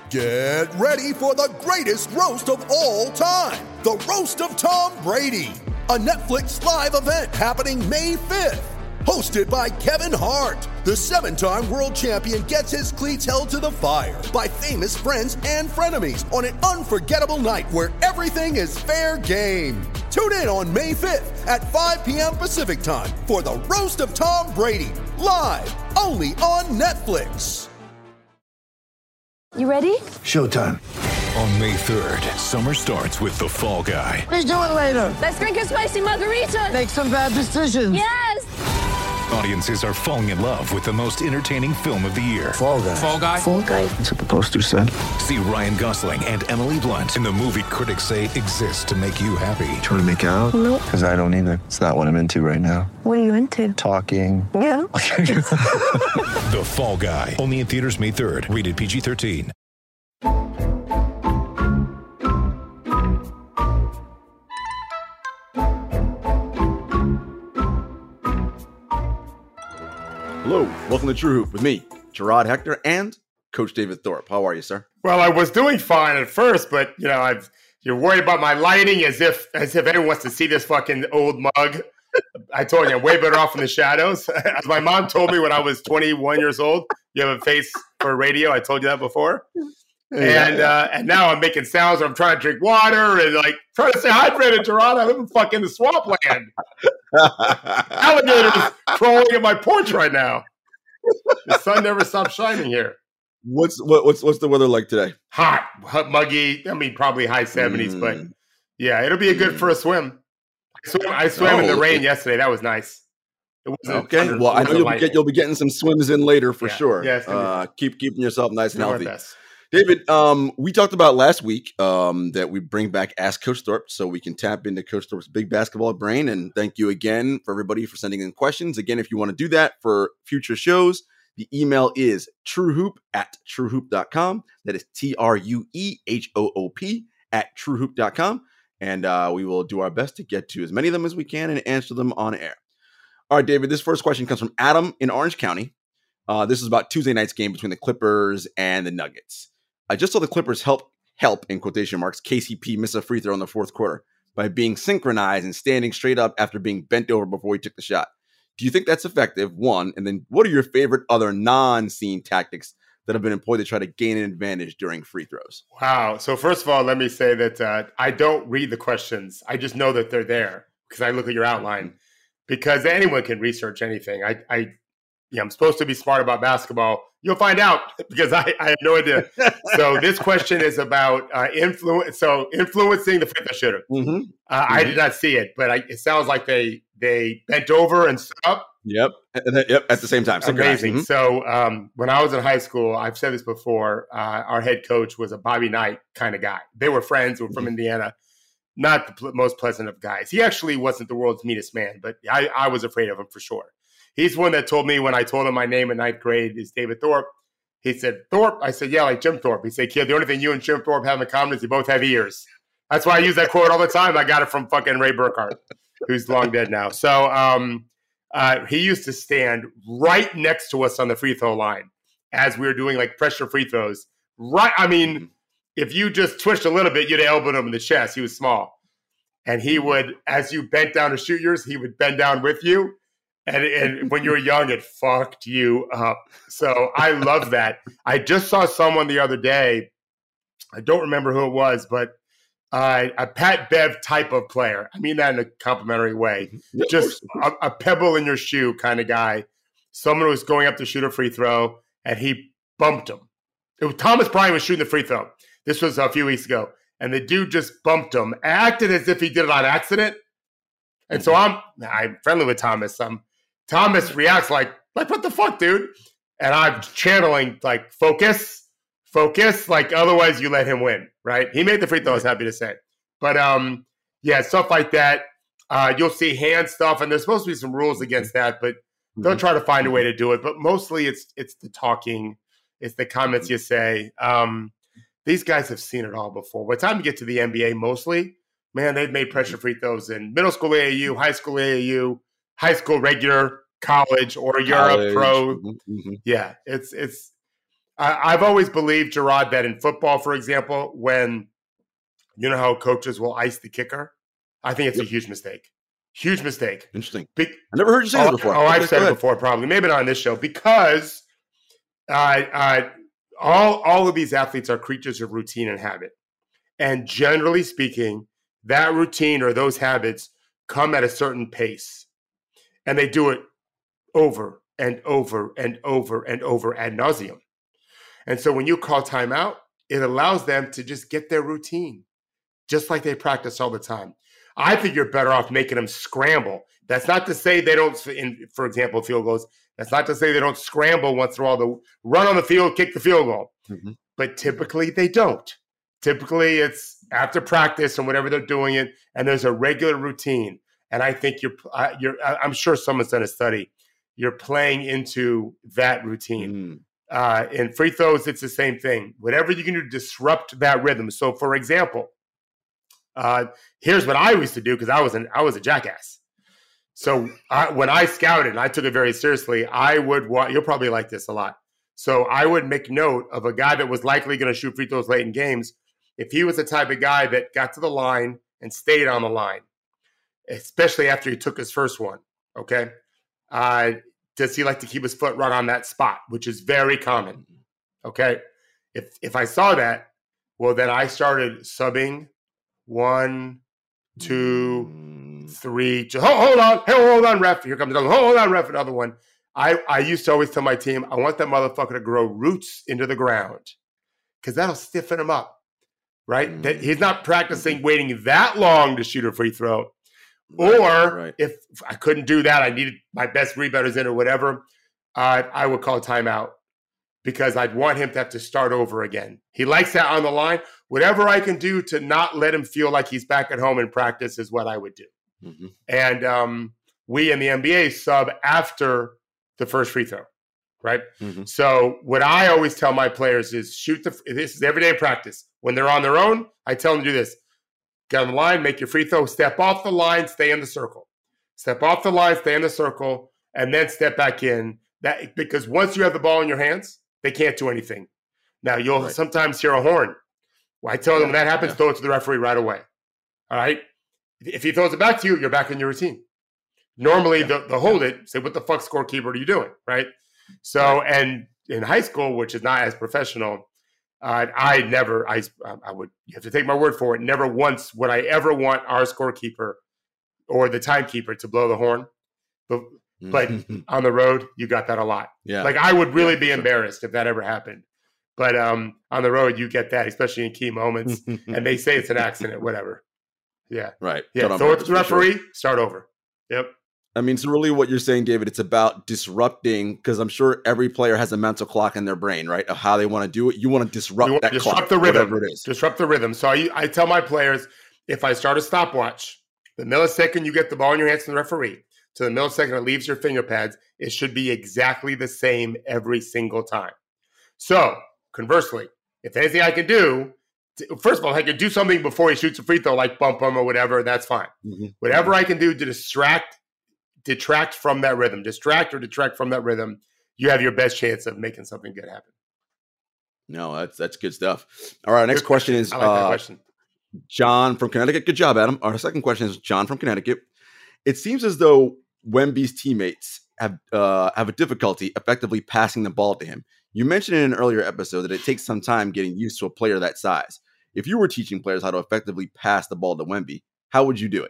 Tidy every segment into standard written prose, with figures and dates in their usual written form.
Get ready for the greatest roast of all time, the Roast of Tom Brady, a Netflix live event happening May 5th. Hosted by Kevin Hart, the 7-time world champion gets his cleats held to the fire by famous friends and frenemies on an unforgettable night where everything is fair game. Tune in on May 5th at 5 p.m. Pacific time for the Roast of Tom Brady, live only on Netflix. You ready? Showtime. On May 3rd, summer starts with The Fall Guy. Let's do it later. Let's drink a spicy margarita. Make some bad decisions. Yes! Audiences are falling in love with the most entertaining film of the year. Fall Guy. Fall Guy? Fall Guy. That's what the poster said. See Ryan Gosling and Emily Blunt in the movie critics say exists to make you happy. Trying to make it out? Nope. Because I don't either. It's not what I'm into right now. What are you into? Talking. Yeah. The Fall Guy. Only in theaters May 3rd. Rated PG-13. Hello, welcome to True Hoop with me, Gerard Hector, and Coach David Thorpe. How are you, sir? Well, I was doing fine at first, but you know, you're worried about my lighting as if anyone wants to see this fucking old mug. I told you, I'm way better off in the shadows. As my mom told me when I was 21 years old, you have a face for radio. I told you that before. And now I'm making sounds. I'm trying to drink water and like trying to stay hydrated, Gerard. I live in fucking swampland. Alligators crawling in my porch right now. The sun never stops shining here. What's the weather like today? Hot, muggy. I mean, probably high 70s, but yeah, it'll be a good for a swim. I swam in the rain yesterday. That was nice. It wasn't Okay. Well, I know you'll be getting some swims in later for sure. Yes. Keeping yourself nice and healthy. Best. David, we talked about last week that we bring back Ask Coach Thorpe so we can tap into Coach Thorpe's big basketball brain. And thank you again for everybody for sending in questions. Again, if you want to do that for future shows, the email is truehoop@truehoop.com. That is TRUEHOOP@truehoop.com. And we will do our best to get to as many of them as we can and answer them on air. All right, David, this first question comes from Adam in Orange County. This is about Tuesday night's game between the Clippers and the Nuggets. I just saw the Clippers help in quotation marks KCP miss a free throw in the fourth quarter by being synchronized and standing straight up after being bent over before he took the shot. Do you think that's effective? One, and then what are your favorite other non-scene tactics that have been employed to try to gain an advantage during free throws? Wow. So first of all, let me say that I don't read the questions. I just know that they're there because I look at your outline. Because anyone can research anything. I'm supposed to be smart about basketball. You'll find out because I have no idea. So this question is about influencing the free throw shooter. I did not see it, but it sounds like they bent over and stood up. Yep. At the same time. Amazing. So when I was in high school, I've said this before, our head coach was a Bobby Knight kind of guy. They were friends. We're from Indiana. Not the most pleasant of guys. He actually wasn't the world's meanest man, but I was afraid of him for sure. He's one that told me when I told him my name in ninth grade is David Thorpe. He said, Thorpe? I said, yeah, like Jim Thorpe. He said, kid, the only thing you and Jim Thorpe have in common is you both have ears. That's why I use that quote all the time. I got it from fucking Ray Burkhart, who's long dead now. So he used to stand right next to us on the free throw line as we were doing like pressure free throws. Right. I mean, if you just twitched a little bit, you'd elbowed him in the chest. He was small. And he would, as you bent down to shoot yours, he would bend down with you. And when you were young, it fucked you up. So I love that. I just saw someone the other day. I don't remember who it was, but a Pat Bev type of player. I mean that in a complimentary way. Just a pebble in your shoe kind of guy. Someone who was going up to shoot a free throw, and he bumped him. Thomas Bryant was shooting the free throw. This was a few weeks ago. And the dude just bumped him, acted as if he did it on accident. And so I'm friendly with Thomas. Thomas reacts like, what the fuck, dude? And I'm channeling, like, focus, like, otherwise you let him win, right? He made the free throw, I was happy to say. But, yeah, stuff like that. You'll see hand stuff, and there's supposed to be some rules against that, but they'll try to find a way to do it. But mostly it's the talking, it's the comments you say. These guys have seen it all before. By the time you get to the NBA, mostly, man, they've made pressure free throws in middle school AAU, high school AAU, high school regular, college, or Europe pro. Yeah, it's I've always believed, Gerard, that in football, for example, when you know how coaches will ice the kicker, I think it's a huge mistake. Huge mistake. Interesting. I never heard you say that before. I've said it before, probably. Maybe not on this show, because all of these athletes are creatures of routine and habit. And generally speaking, that routine or those habits come at a certain pace. And they do it over and over and over and over ad nauseum. And so when you call timeout, it allows them to just get their routine, just like they practice all the time. I think you're better off making them scramble. That's not to say they don't, for example, field goals. That's not to say they don't scramble once they're all the run on the field, kick the field goal. Mm-hmm. But typically they don't. Typically it's after practice and whatever they're doing it, and there's a regular routine. And I think I'm sure someone's done a study. You're playing into that routine. In free throws, it's the same thing. Whatever you can do to disrupt that rhythm. So, for example, here's what I used to do, because I was a jackass. So when I scouted, and I took it very seriously, I would you'll probably like this a lot. So I would make note of a guy that was likely going to shoot free throws late in games. If he was the type of guy that got to the line and stayed on the line, especially after he took his first one, okay? Does he like to keep his foot right on that spot, which is very common, okay? If I saw that, well, then I started subbing 1, 2, 3. Hold on, ref. Here comes another one. Hold on, ref. Another one. I used to always tell my team, I want that motherfucker to grow roots into the ground, because that'll stiffen him up, right? That he's not practicing waiting that long to shoot a free throw. Or if I couldn't do that, I needed my best rebounders in or whatever, I would call timeout, because I'd want him to have to start over again. He likes that on the line. Whatever I can do to not let him feel like he's back at home in practice is what I would do. Mm-hmm. And we in the NBA sub after the first free throw, right? Mm-hmm. So what I always tell my players is this is everyday practice. When they're on their own, I tell them to do this. Get on the line, make your free throw, step off the line, stay in the circle. Step off the line, stay in the circle, and then step back in. Because once you have the ball in your hands, they can't do anything. Now, you'll sometimes hear a horn. Well, I tell them when that happens, throw it to the referee right away. All right? If he throws it back to you, you're back in your routine. Normally, they'll hold it, say, what the fuck, scorekeeper, are you doing? Right? So, and in high school, which is not as professional, you have to take my word for it, never once would I ever want our scorekeeper or the timekeeper to blow the horn. But on the road, you got that a lot. Yeah. Like, I would really be embarrassed if that ever happened. But on the road, you get that, especially in key moments. And they say it's an accident, whatever. Yeah. Right. Yeah. Throw it to the referee, start over. Yep. I mean, so really what you're saying, David, it's about disrupting, because I'm sure every player has a mental clock in their brain, right, of how they want to do it. You want to disrupt that clock, the rhythm. whatever it is. Disrupt the rhythm. So I tell my players, if I start a stopwatch, the millisecond you get the ball in your hands from the referee to the millisecond it leaves your finger pads, it should be exactly the same every single time. So, conversely, if anything I can do, first of all, if I can do something before he shoots a free throw, like bump him or whatever, that's fine. Mm-hmm. Whatever I can do to detract from that rhythm, detract from that rhythm, you have your best chance of making something good happen. No, that's good stuff. All right, next question is I like that question. John from Connecticut. Good job, Adam. Our second question is John from Connecticut. It seems as though Wemby's teammates have a difficulty effectively passing the ball to him. You mentioned in an earlier episode that it takes some time getting used to a player that size. If you were teaching players how to effectively pass the ball to Wemby, how would you do it?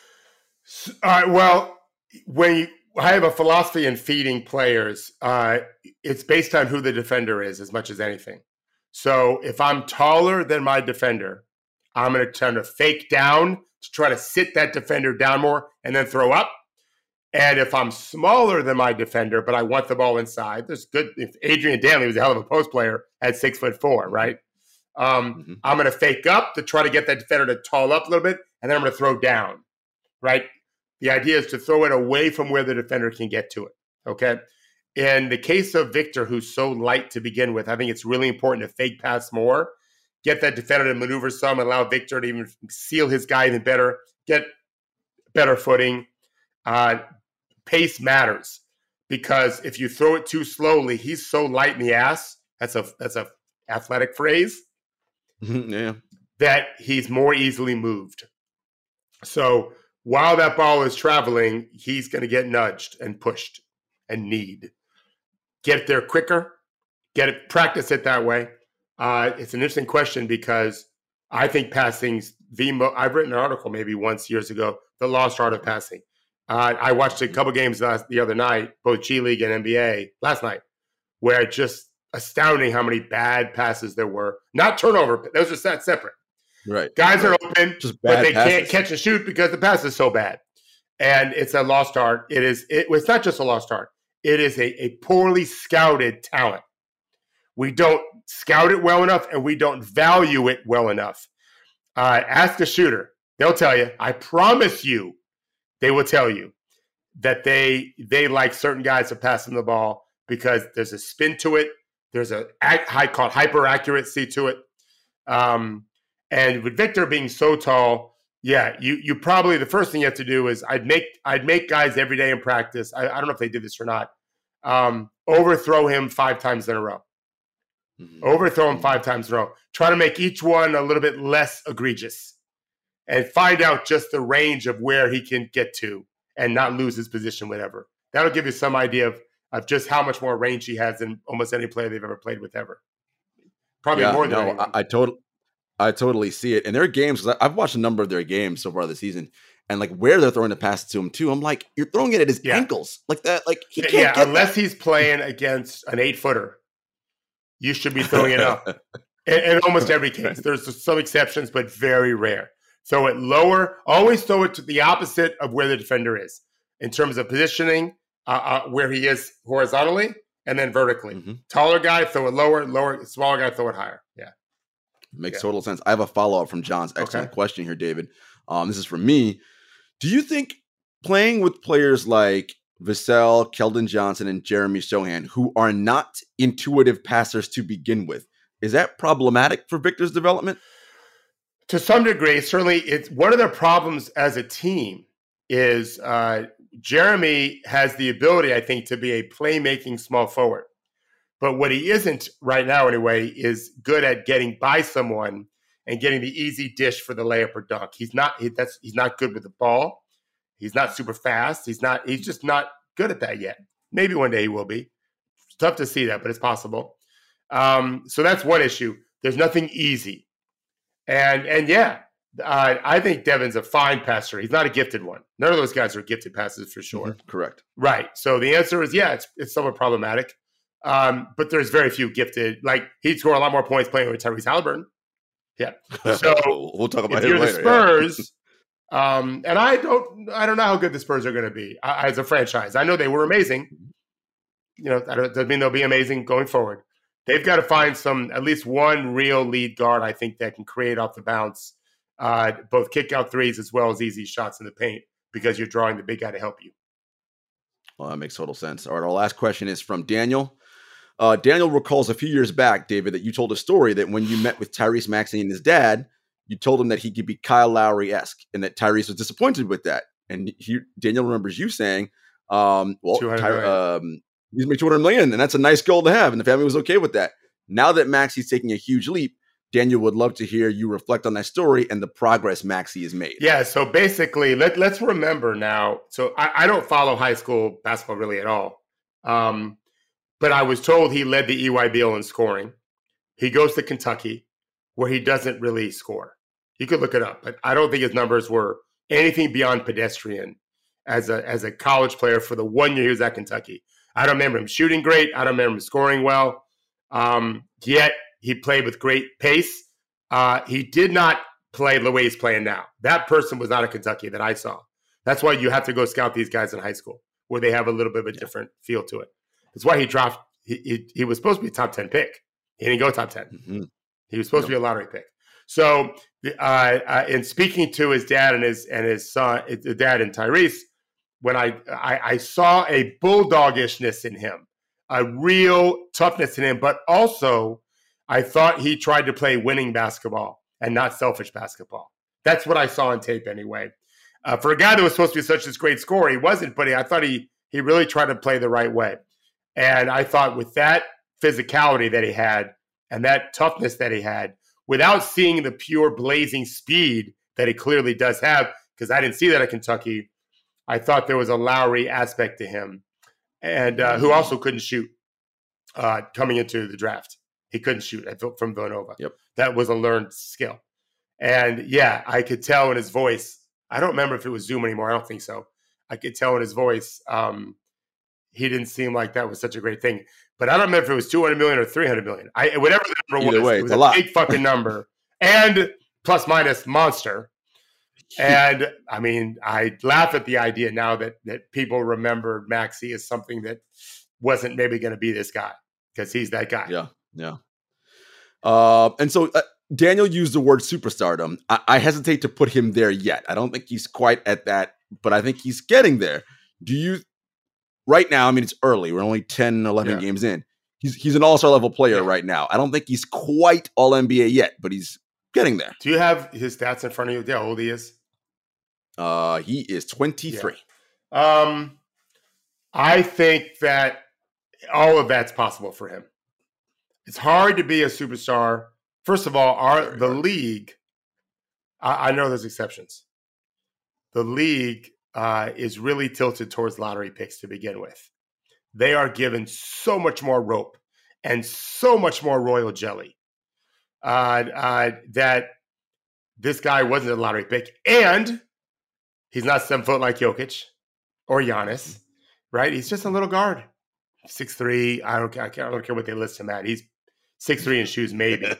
Well, I have a philosophy in feeding players. It's based on who the defender is as much as anything. So if I'm taller than my defender, I'm going to try to fake down to try to sit that defender down more and then throw up. And if I'm smaller than my defender, but I want the ball inside, if Adrian Danley was a hell of a post player at 6'4", right? I'm going to fake up to try to get that defender to tall up a little bit, and then I'm going to throw down, right? The idea is to throw it away from where the defender can get to it, okay? In the case of Victor, who's so light to begin with, I think it's really important to fake pass more, get that defender to maneuver some, and allow Victor to even seal his guy even better, get better footing. Pace matters, because if you throw it too slowly, he's so light in the ass That's a athletic phrase. Yeah. That he's more easily moved. So while that ball is traveling, he's going to get nudged and pushed and need. Get there quicker. Practice it that way. It's an interesting question because I think passing's I've written an article maybe once years ago, The Lost Art of Passing. I watched a couple games the other night, both G League and NBA last night, where it's just astounding how many bad passes there were. Not turnover. Those are set separate. Right. Guys are open, but they passes. can't catch and shoot because the pass is so bad. And it's a lost art. It's not just a lost art. It is a poorly scouted talent. We don't scout it well enough, and we don't value it well enough. Ask a shooter. They'll tell you. I promise you, they will tell you that they like certain guys for passing the ball because there's a spin to it. There's a called hyper accuracy to it. And with Victor being so tall, yeah, you probably the first thing you have to do is I'd make guys every day in practice. I don't know if they did this or not. Overthrow him 5 times in a row. Mm-hmm. Overthrow him 5 times in a row. Try to make each one a little bit less egregious, and find out just the range of where he can get to and not lose his position, whatever. That'll give you some idea of just how much more range he has than almost any player they've ever played with ever. Probably more than anyone. I totally see it. And their games, I've watched a number of their games so far this season, and like where they're throwing the pass to him too. I'm like, you're throwing it at his ankles like that. Like he can't get unless he's playing against an 8-footer, you should be throwing it up. In almost every case, there's some exceptions, but very rare. Throw it lower. Always throw it to the opposite of where the defender is in terms of positioning, where he is horizontally and then vertically. Mm-hmm. Taller guy, throw it lower. Smaller guy, throw it higher. Yeah. Makes total sense. I have a follow-up from John's excellent question here, David. This is from me. Do you think playing with players like Vassell, Keldon Johnson, and Jeremy Sochan, who are not intuitive passers to begin with, is that problematic for Victor's development? To some degree, certainly. It's one of their problems as a team is Jeremy has the ability, I think, to be a playmaking small forward. But what he isn't right now, anyway, is good at getting by someone and getting the easy dish for the layup or dunk. He's not good with the ball. He's not super fast. He's just not good at that yet. Maybe one day he will be. It's tough to see that, but it's possible. So that's one issue. There's nothing easy. And yeah, I think Devin's a fine passer. He's not a gifted one. None of those guys are gifted passers for sure. Mm-hmm. Correct. Right. So the answer is, yeah, it's somewhat problematic. But there's very few gifted. Like he'd score a lot more points playing with Tyrese Halliburton. Yeah. So we'll talk about if him you're later. The Spurs, and I don't know how good the Spurs are going to be as a franchise. I know they were amazing. That doesn't mean they'll be amazing going forward. They've got to find at least one real lead guard, I think, that can create off the bounce, both kick out threes as well as easy shots in the paint, because you're drawing the big guy to help you. Well, that makes total sense. All right, our last question is from Daniel. Daniel recalls a few years back, David, that you told a story that when you met with Tyrese Maxey and his dad, you told him that he could be Kyle Lowry-esque and that Tyrese was disappointed with that. And Daniel remembers you saying, he's made $200 million, and that's a nice goal to have. And the family was okay with that. Now that Maxey's taking a huge leap, Daniel would love to hear you reflect on that story and the progress Maxey has made. Yeah, so basically, let's remember now. So I don't follow high school basketball really at all. But I was told he led the EYBL in scoring. He goes to Kentucky, where he doesn't really score. You could look it up, but I don't think his numbers were anything beyond pedestrian as a college player for the 1 year he was at Kentucky. I don't remember him shooting great. I don't remember him scoring well. Yet he played with great pace. He did not play the way he's playing now. That person was not a Kentucky that I saw. That's why you have to go scout these guys in high school, where they have a little bit of a different feel to it. That's why he dropped. He was supposed to be a top 10 pick. He didn't go top 10. Mm-hmm. He was supposed to be a lottery pick. So, in speaking to his dad and his son, the dad and Tyrese, when I saw a bulldogishness in him, a real toughness in him, but also I thought he tried to play winning basketball and not selfish basketball. That's what I saw on tape anyway. For a guy that was supposed to be such a great scorer, he wasn't, but I thought he really tried to play the right way. And I thought with that physicality that he had and that toughness that he had without seeing the pure blazing speed that he clearly does have, because I didn't see that at Kentucky. I thought there was a Lowry aspect to him, and who also couldn't shoot coming into the draft. He couldn't shoot from Villanova. Yep. That was a learned skill. And yeah, I could tell in his voice. I don't remember if it was Zoom anymore. I don't think so. I could tell in his voice he didn't seem like that was such a great thing. But I don't remember if it was 200 million or 300 million. Whatever the number Either was, way, it was it's a lot. big fucking number. And plus minus monster. And I mean, I laugh at the idea now that people remember Maxey as something that wasn't maybe going to be this guy, because he's that guy. Yeah. And so Daniel used the word superstardom. I hesitate to put him there yet. I don't think he's quite at that, but I think he's getting there. Do you, right now, I mean, it's early. We're only 10, 11 games in. He's an all-star level player right now. I don't think he's quite all NBA yet, but he's getting there. Do you have his stats in front of you? How old he is? He is 23. Yeah. I think that all of that's possible for him. It's hard to be a superstar. First of all, the league, I know there's exceptions. The league is really tilted towards lottery picks to begin with. They are given so much more rope and so much more royal jelly that this guy wasn't a lottery pick. And he's not 7 foot like Jokic or Giannis, right? He's just a little guard. 6'3". I don't care what they list him at. He's 6'3" in shoes, maybe.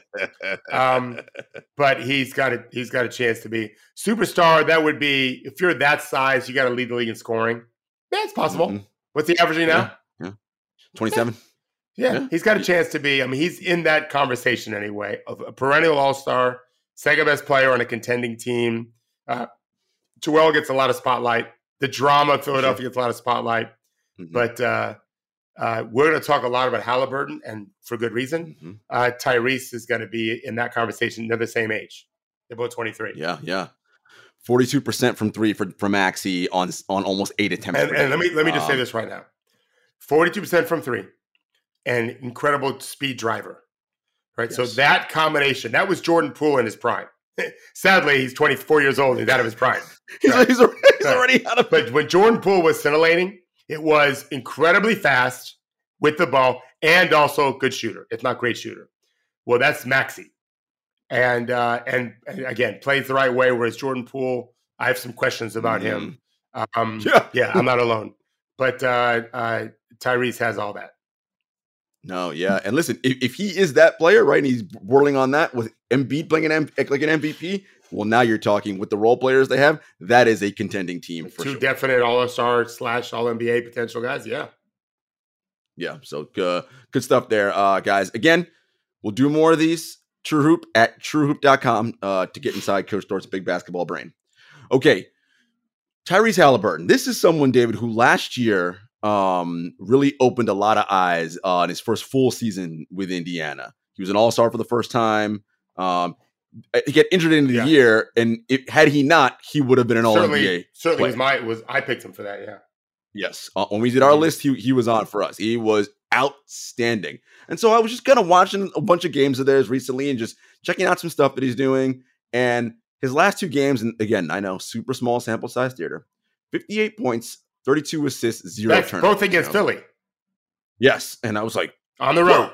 But he's got a chance to be superstar. That would be, if you're that size, you got to lead the league in scoring. Yeah, it's possible. Mm-hmm. What's he averaging now? 27. Yeah, he's got a chance to be. I mean, he's in that conversation anyway of a perennial all-star, second best player on a contending team. Joel gets a lot of spotlight. The drama of Philadelphia gets a lot of spotlight. Mm-hmm. But we're going to talk a lot about Halliburton, and for good reason. Mm-hmm. Tyrese is going to be in that conversation. They're the same age. They're both 23. Yeah. 42% from three for Maxey on almost 8 attempts. And let me just say this right now: 42% from three, and incredible speed driver. Right. Yes. So that combination, that was Jordan Poole in his prime. Sadly, he's 24 years old and he's out of his prime. He's already out of. But when Jordan Poole was scintillating, it was incredibly fast with the ball and also a good shooter, if not great shooter. Well, that's Maxey. And again, plays the right way, whereas Jordan Poole, I have some questions about him. I'm not alone. But Tyrese has all that. No, yeah. And listen, if he is that player, right, and he's whirling on that with Embiid playing like an MVP, well, now you're talking with the role players they have, that is a contending team for Two sure. Definite all-star / all-NBA potential guys, yeah. Yeah, so good stuff there, guys. Again, we'll do more of these. True Hoop at truehoop.com to get inside Coach Dort's big basketball brain. Okay, Tyrese Halliburton. This is someone, David, who last year really opened a lot of eyes in his first full season with Indiana. He was an all-star for the first time. He got injured into the year, and had he not, he would have been an all-NBA. Certainly I picked him for that, yeah. Yes. When we did our list, he was on for us. He was outstanding. And so I was just kind of watching a bunch of games of theirs recently and just checking out some stuff that he's doing. And his last 2 games, and again, I know, super small sample size theater, 58 points, 32 assists, 0 turnovers. Both against Philly. Yes. And I was like, on the road. Whoa.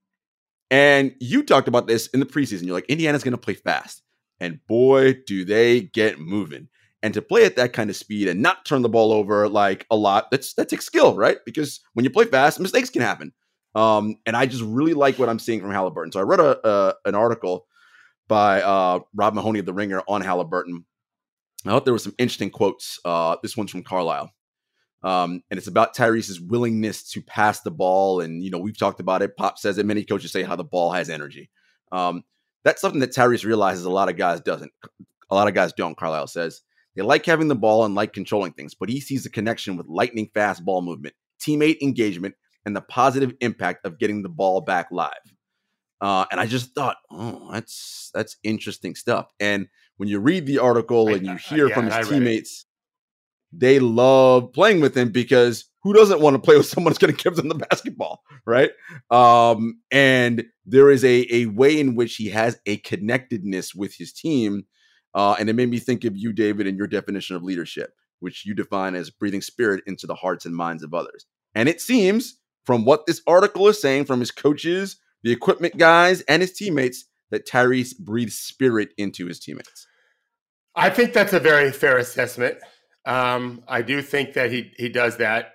And you talked about this in the preseason. You're like, Indiana's going to play fast. And boy, do they get moving. And to play at that kind of speed and not turn the ball over like a lot, that takes skill, right? Because when you play fast, mistakes can happen. And I just really like what I'm seeing from Halliburton. So I read an article by Rob Mahoney of The Ringer on Halliburton. I thought there were some interesting quotes. This one's from Carlisle. And it's about Tyrese's willingness to pass the ball. And, we've talked about it. Pop says it. Many coaches say how the ball has energy. That's something that Tyrese realizes a lot of guys don't, Carlisle says. They like having the ball and like controlling things, but he sees the connection with lightning fast ball movement, teammate engagement, and the positive impact of getting the ball back live. And I just thought, that's interesting stuff. And when you read the article and you hear from his teammates, they love playing with him because who doesn't want to play with someone that's going to give them the basketball, right? And there is a way in which he has a connectedness with his team. And it made me think of you, David, and your definition of leadership, which you define as breathing spirit into the hearts and minds of others. And it seems, from what this article is saying, from his coaches, the equipment guys, and his teammates, that Tyrese breathes spirit into his teammates. I think that's a very fair assessment. I do think that he does that.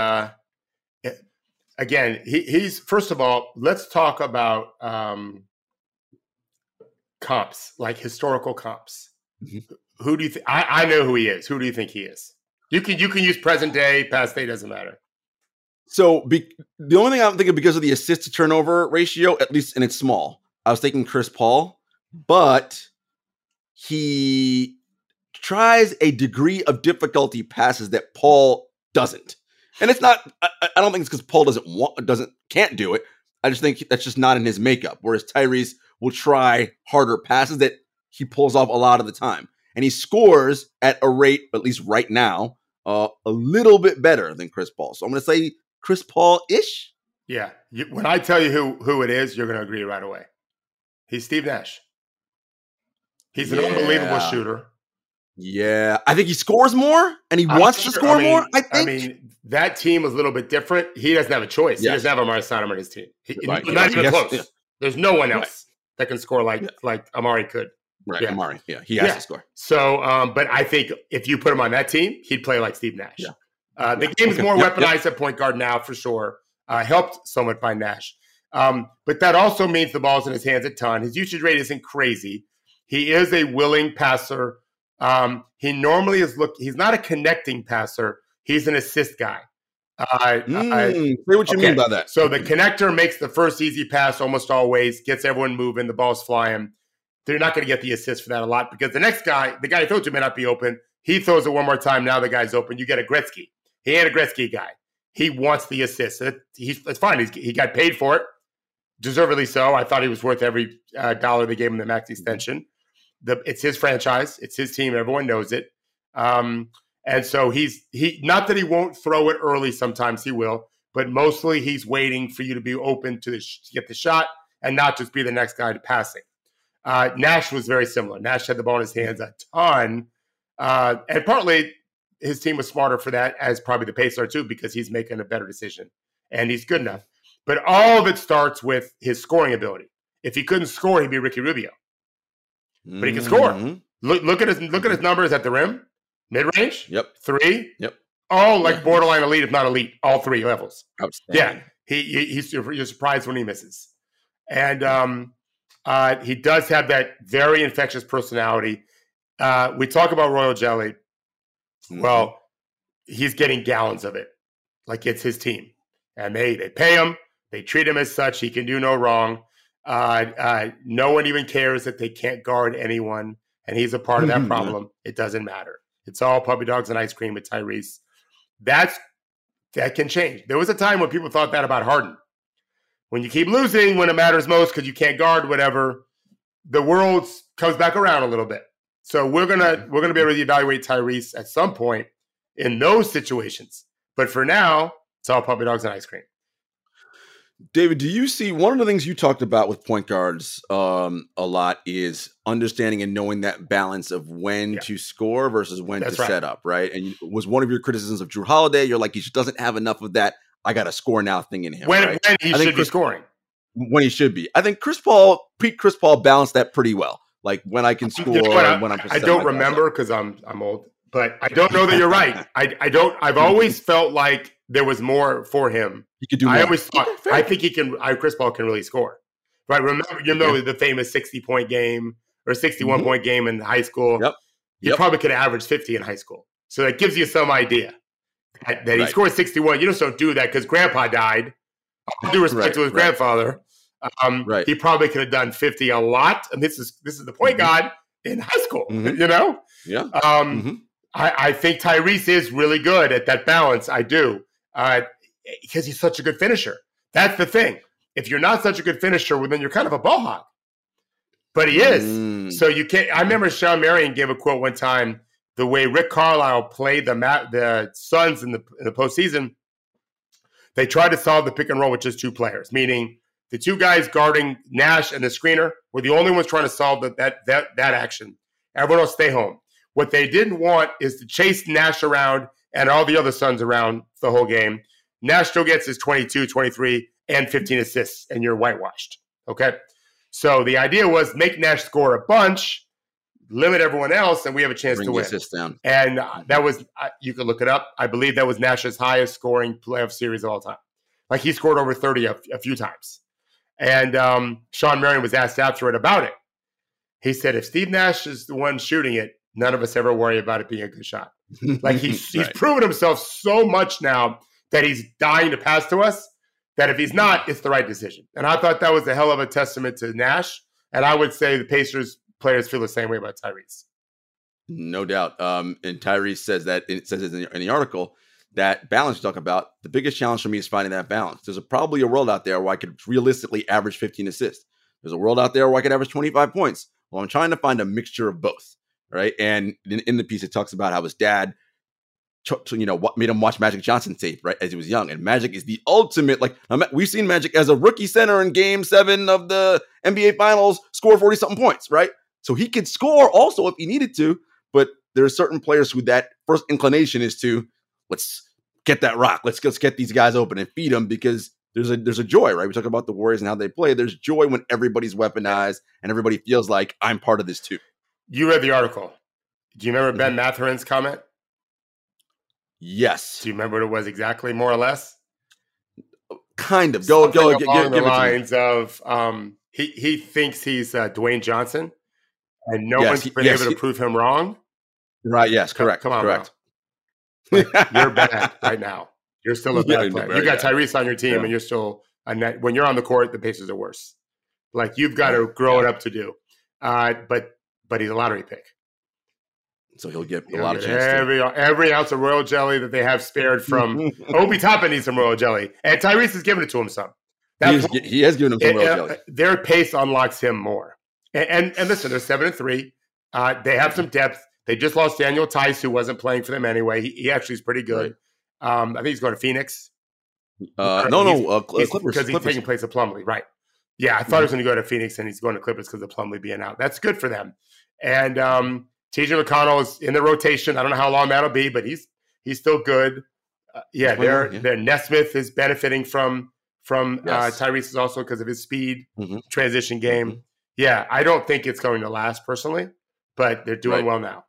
He's first of all, let's talk about comps, like historical comps. Mm-hmm. Who do you think? I know who he is. Who do you think he is? You can use present day, past day, doesn't matter. So the only thing I'm thinking, because of the assist to turnover ratio, at least, and it's small, I was thinking Chris Paul, but he tries a degree of difficulty passes that Paul doesn't. And it's not, I don't think it's because Paul can't do it. I just think that's just not in his makeup. Whereas Tyrese will try harder passes that he pulls off a lot of the time. And he scores at a rate, at least right now, a little bit better than Chris Paul. So I'm going to say Chris Paul-ish. Yeah. When I tell you who it is, you're going to agree right away. He's Steve Nash. He's an unbelievable shooter. Yeah. I think he scores more, and he wants to score more, I think. I mean, that team is a little bit different. He doesn't have a choice. Yes. He doesn't have Amari Stoudemire on his team. Not even close. Yeah. There's no one else that can score like Amari could. Right, yeah. Amari. Yeah, he has to score. So, but I think if you put him on that team, he'd play like Steve Nash. Yeah. The game's more weaponized at point guard now, for sure. Helped somewhat by Nash. But that also means the ball's in his hands a ton. His usage rate isn't crazy. He is a willing passer. He normally he's not a connecting passer. He's an assist guy. Say what you mean by that. So the connector makes the first easy pass almost always, gets everyone moving, the ball's flying. They're not going to get the assist for that a lot, because the next guy, the guy who throws it may not be open. He throws it one more time. Now the guy's open. You get a Gretzky. He ain't a Gretzky guy. He wants the assist. It's fine. He got paid for it, deservedly so. I thought he was worth every dollar they gave him the max extension. It's his franchise. It's his team. Everyone knows it. And so he not that he won't throw it early. Sometimes he will, but mostly he's waiting for you to be open to get the shot and not just be the next guy to passing. Nash was very similar. Nash had the ball in his hands a ton. And partly his team was smarter for that, as probably the Pacers are too, because he's making a better decision and he's good enough. But all of it starts with his scoring ability. If he couldn't score, he'd be Ricky Rubio. But he can score. Look at his numbers at the rim, mid-range, three, all borderline elite, if not elite, all three levels. Yeah, you're surprised when he misses. And he does have that very infectious personality. We talk about Royal Jelly. Well, he's getting gallons of it, like it's his team, and they pay him. They treat him as such. He can do no wrong. No one even cares that they can't guard anyone, and he's a part of that problem. It doesn't matter. It's all puppy dogs and ice cream with Tyrese. That can change. There was a time when people thought that about Harden. When you keep losing when it matters most because you can't guard whatever, the world comes back around a little bit. So we're gonna be able to evaluate Tyrese at some point in those situations. But for now, it's all puppy dogs and ice cream. David, do you see one of the things you talked about with point guards a lot is understanding and knowing that balance of when to score versus when to set up, right? And was one of your criticisms of Jrue Holiday, you're like, he just doesn't have enough of that I got to score now thing in him. When he should be scoring. When he should be. I think Chris Paul balanced that pretty well. Like when I can score and when I'm I don't remember because I'm old, but I don't know that you're right. I've always felt like there was more for him. He could do more. I always thought, I think Chris Paul can really score. Right? Remember, the famous 60-point game or 61-point game in high school? He probably could average 50 in high school. So that gives you some idea that he scored 61. You just don't do that because grandpa died. All due respect to his grandfather. He probably could have done 50 a lot. And this is the point guard in high school, you know? Yeah. I think Tyrese is really good at that balance. I do. Because he's such a good finisher. That's the thing. If you're not such a good finisher, well, then you're kind of a ball hog. But he is. So you can't. I remember Sean Marion gave a quote one time. The way Rick Carlisle played the Suns in the postseason, They tried to solve the pick and roll with just two players, meaning the two guys guarding Nash and the screener were the only ones trying to solve that action. Everyone else stay home. What they didn't want is to chase Nash around and all the other Suns around the whole game. Nash still gets his 22, 23, and 15 assists, and you're whitewashed. Okay? So the idea was make Nash score a bunch, limit everyone else, and we have a chance to win. Down. And that was, you can look it up. I believe that was Nash's highest scoring playoff series of all time. Like he scored over 30 a few times. And Sean Marion was asked after it about it. He said, if Steve Nash is the one shooting it, none of us ever worry about it being a good shot. Like he's proven himself so much now that he's dying to pass to us that if he's not, it's the right decision. And I thought that was a hell of a testament to Nash. And I would say the Pacers players feel the same way about Tyrese. No doubt. And Tyrese says that, it says in the article, that balance you talk about, the biggest challenge for me is finding that balance. There's probably a world out there where I could realistically average 15 assists. There's a world out there where I could average 25 points. Well, I'm trying to find a mixture of both, right? And in the piece, it talks about how his dad, made him watch Magic Johnson tape, right, as he was young. And Magic is the ultimate, we've seen Magic as a rookie center in Game 7 of the NBA Finals score 40-something points, right? So he could score also if he needed to, but there are certain players who that first inclination is to, let's get that rock. Let's get these guys open and feed them, because there's a joy, right? We talk about the Warriors and how they play. There's joy when everybody's weaponized and everybody feels like I'm part of this too. You read the article. Do you remember Ben Matherin's comment? Yes. Do you remember what it was exactly, more or less? Kind of. Go. Along the lines of he thinks he's Dwayne Johnson, and no one's been able to prove him wrong. Right. Yes. Correct. Come on, correct. You're bad right now. You're still a bad player. You got Tyrese on your team, and you're still a net. When you're on the court, the Pacers are worse. Like you've got to grow it up to do. But he's a lottery pick, so he'll get a lot of chances. Every ounce of royal jelly that they have spared from Obi Toppin needs some royal jelly, and Tyrese has given it to him some. He has given him some royal jelly. Their pace unlocks him more. And listen, they're 7-3. They have some depth. They just lost Daniel Tice, who wasn't playing for them anyway. He actually is pretty good. Right. I think he's going to Phoenix. Clippers. Because he's taking place of Plumlee, right? Yeah, I thought he was going to go to Phoenix, and he's going to Clippers because of Plumlee being out. That's good for them. And T.J. McConnell is in the rotation. I don't know how long that'll be, but he's still good. Their Nesmith is benefiting from Tyrese also because of his speed, transition game. Mm-hmm. Yeah, I don't think it's going to last personally, but they're doing well now.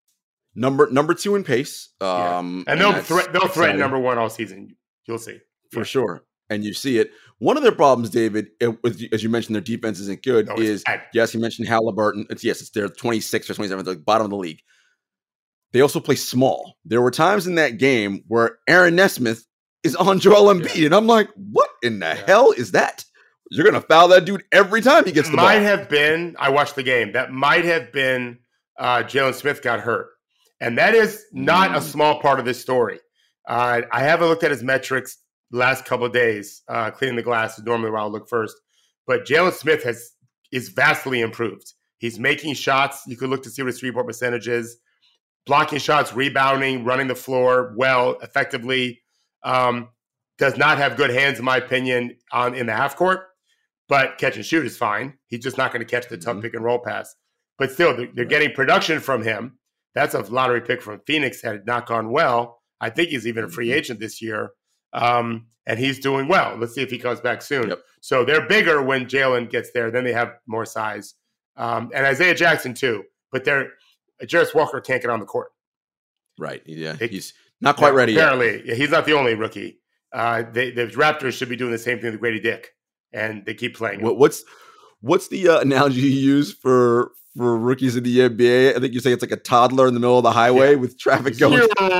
Number 2 in pace, and they'll threaten number 1 all season. You'll see for sure, and you see it. One of their problems, David, as you mentioned, their defense isn't good. Yes, you mentioned Halliburton. It's their 26th or 27th, like bottom of the league. They also play small. There were times in that game where Aaron Nesmith is on Joel Embiid, and I'm like, what in the hell is that? You're going to foul that dude every time he gets the ball. I watched the game. That might have been Jalen Smith got hurt. And that is not a small part of this story. I haven't looked at his metrics the last couple of days. Cleaning the glass is normally where I'll look first. But Jalen Smith is vastly improved. He's making shots. You could look to see what his 3-point percentage is. Blocking shots, rebounding, running the floor well, effectively. Does not have good hands, in my opinion, in the half court. But catch and shoot is fine. He's just not going to catch the tough pick and roll pass. But still, they're getting production from him. That's a lottery pick from Phoenix had not gone well. I think he's even a free agent this year. And he's doing well. Let's see if he comes back soon. Yep. So they're bigger when Jalen gets there. Then they have more size. And Isaiah Jackson too. But Jarris Walker can't get on the court. Right. Yeah. He's not quite ready apparently, yet. He's not the only rookie. The Raptors should be doing the same thing with Grady Dick. And they keep playing. What's the analogy you use for rookies in the NBA? I think you say it's like a toddler in the middle of the highway with traffic going.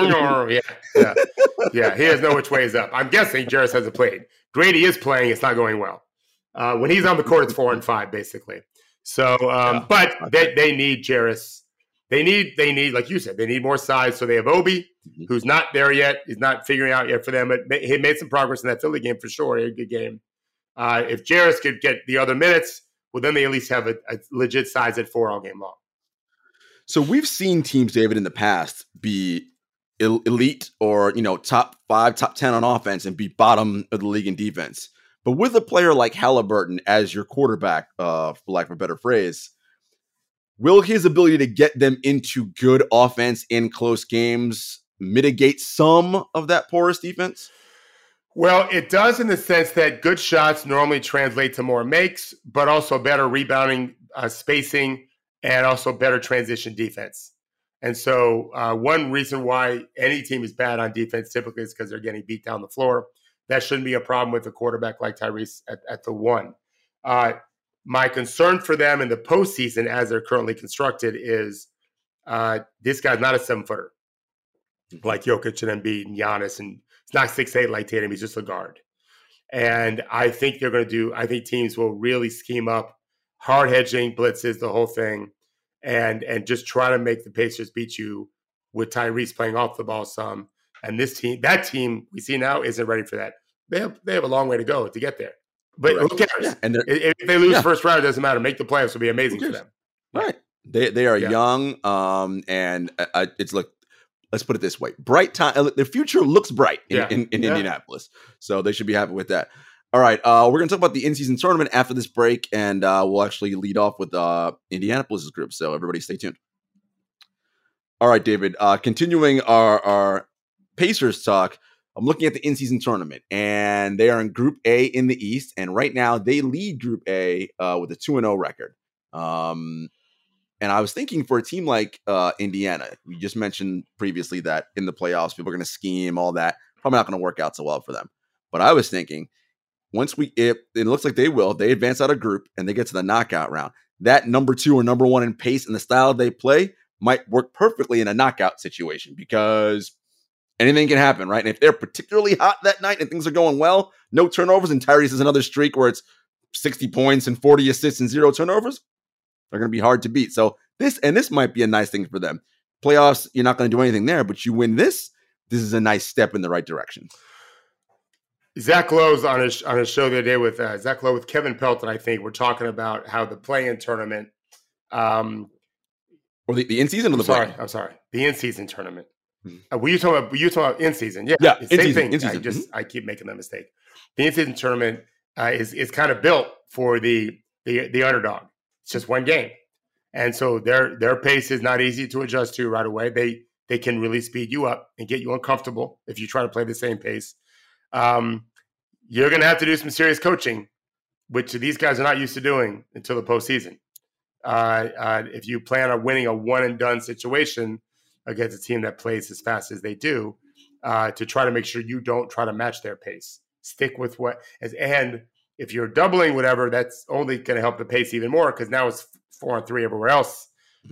Yeah. He has no which way is up. I'm guessing Jarris hasn't played. Grady is playing. It's not going well. When he's on the court, it's 4 and 5 basically. So, but they need Jarris. They need, like you said, they need more size. So they have Obi, who's not there yet. He's not figuring out yet for them. But he made some progress in that Philly game for sure. He had a good game. If Jarris could get the other minutes, well, then they at least have a legit size at 4 all game long. So we've seen teams, David, in the past be elite or, top 5, top 10 on offense and be bottom of the league in defense. But with a player like Halliburton as your quarterback, for lack of a better phrase, will his ability to get them into good offense in close games mitigate some of that porous defense? Well, it does in the sense that good shots normally translate to more makes, but also better rebounding, spacing, and also better transition defense. And so one reason why any team is bad on defense typically is because they're getting beat down the floor. That shouldn't be a problem with a quarterback like Tyrese at the one. My concern for them in the postseason as they're currently constructed is this guy's not a 7-footer like Jokic and Embiid and Giannis, and he's not 6'8" like Tatum. He's just a guard. And I think I think teams will really scheme up hard hedging, blitzes, the whole thing, and just try to make the Pacers beat you with Tyrese playing off the ball some. And that team we see now isn't ready for that. They have a long way to go to get there. But who cares? Yeah. And if they lose first round, it doesn't matter. Make the playoffs will be amazing for them. Right. They are young, and it's like, let's put it this way: bright time. The future looks bright in Indianapolis, so they should be happy with that. All right, we're going to talk about the in-season tournament after this break, and we'll actually lead off with Indianapolis's group. So everybody, stay tuned. All right, David. Continuing our Pacers talk, I'm looking at the in-season tournament, and they are in Group A in the East, and right now they lead Group A with a 2-0 record. And I was thinking for a team like Indiana, we just mentioned previously that in the playoffs, people are going to scheme, all that. Probably not going to work out so well for them. But I was thinking, it looks like they advance out of group and they get to the knockout round. That number 2 or number 1 in pace and the style they play might work perfectly in a knockout situation because anything can happen, right? And if they're particularly hot that night and things are going well, no turnovers, and Tyrese has another streak where it's 60 points and 40 assists and 0 turnovers, they're going to be hard to beat. So this might be a nice thing for them. Playoffs, you're not going to do anything there, but you win this is a nice step in the right direction. Zach Lowe's on a show the other day with Zach Lowe with Kevin Pelton, I think. We're talking about how the play-in tournament. Or the in-season or the play-in? I'm sorry. The in-season tournament. Were you talking about in-season? Yeah, same thing. I keep making that mistake. The in-season tournament is kind of built for the underdog. It's just one game. And so their pace is not easy to adjust to right away. They can really speed you up and get you uncomfortable if you try to play the same pace. You're going to have to do some serious coaching, which these guys are not used to doing until the postseason. If you plan on winning a one-and-done situation against a team that plays as fast as they do, to try to make sure you don't try to match their pace. Stick with and if you're doubling whatever, that's only going to help the pace even more because now it's 4-on-3 everywhere else.